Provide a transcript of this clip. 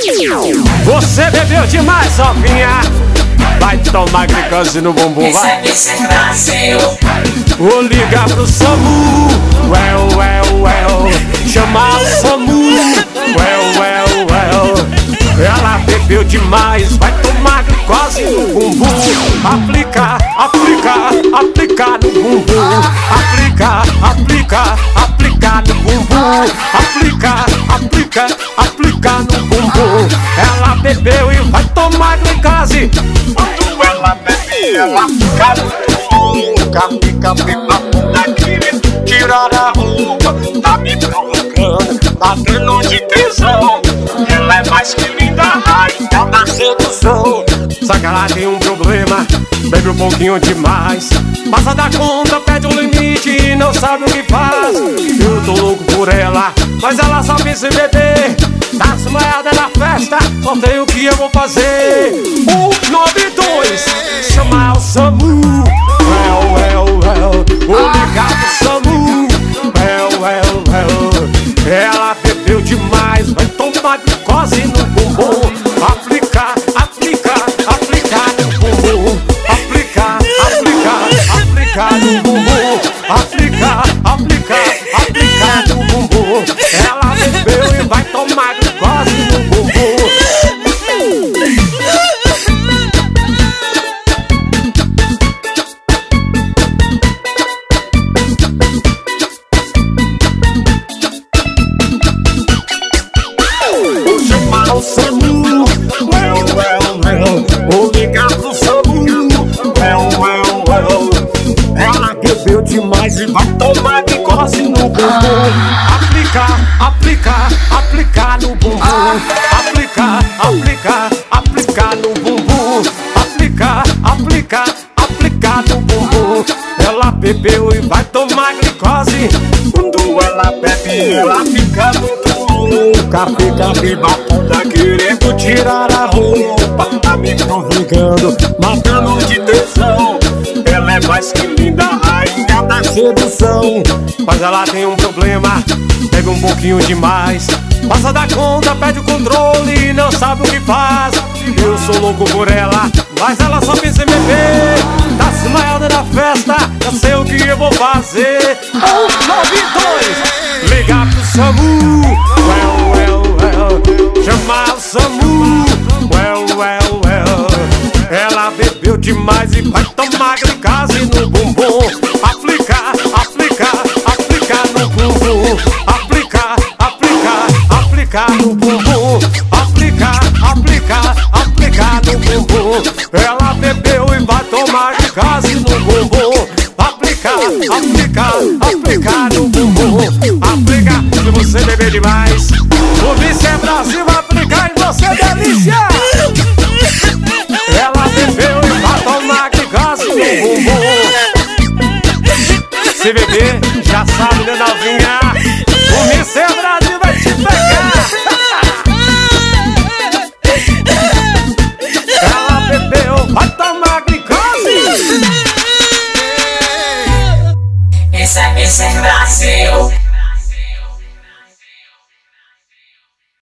Você bebeu demais, novinha. Vai tomar glicose no bumbum, vai. Vou ligar pro SAMU. Chamar o SAMU. Ela bebeu demais, vai tomar glicose no bumbum. Aplicar no bumbum. Aplicar no bumbum. Aplicar no bumbum. Ela bebeu e vai tomar glicose. Quando ela bebe, ela fica no bumbum. Fica daquele, tirar a roupa. Tá me provocando, batendo de tesão. Ela é mais que linda, rainha da sedução. Só que ela tem um problema, bebe um pouquinho demais. Passa da conta, pede um limite e não sabe o que faz. Eu tô louco por ela, mas ela só pensa em beber. Tá desmaiada na festa, só tem o que eu vou fazer. 192, chamar o SAMU. Vou ligar pro SAMU. Ela bebeu demais, vai tomar glicose no bumbum. Aplicar no bumbum. Aplicar no bumbum. Aplicar no bumbum. Ela bebeu e vai tomar glicose no bumbum. Vou chamar o SAMU. Vou ligar pro SAMU. Ela bebeu demais e vai tomar glicose no bumbum. Aplicar no bumbum. Aplicar no bumbum. Aplicar no bumbum. Ela bebeu e vai tomar glicose. Quando ela bebe, ela fica muito louca. Fica ribatunda, querendo tirar a roupa. Tá me provocando, matando de tesão. Ela é mais que linda, rainha da sedução. Mas ela tem um problema, bebe um pouquinho demais. Passa da conta, perde o controle e não sabe o que faz. Eu sou louco por ela, mas ela só pensa em beber. Tá desmaiada na festa, eu sei o que eu vou fazer. 192, ligar pro SAMU. Chamar o SAMU. Ela bebeu demais e vai tomar glicose no bumbum. Aplicar no bumbum. Aplicar no bumbum. Aplicar no bumbum. Ela bebeu e vai tomar glicose no bumbum. Aplicar no bumbum. Aplicar, se você beber demais, o Vice é Brasil, aplicar em você, delícia. Ela bebeu e vai tomar glicose no bumbum. Se beber, já sabe, né, novinha? O Vice é Brasil.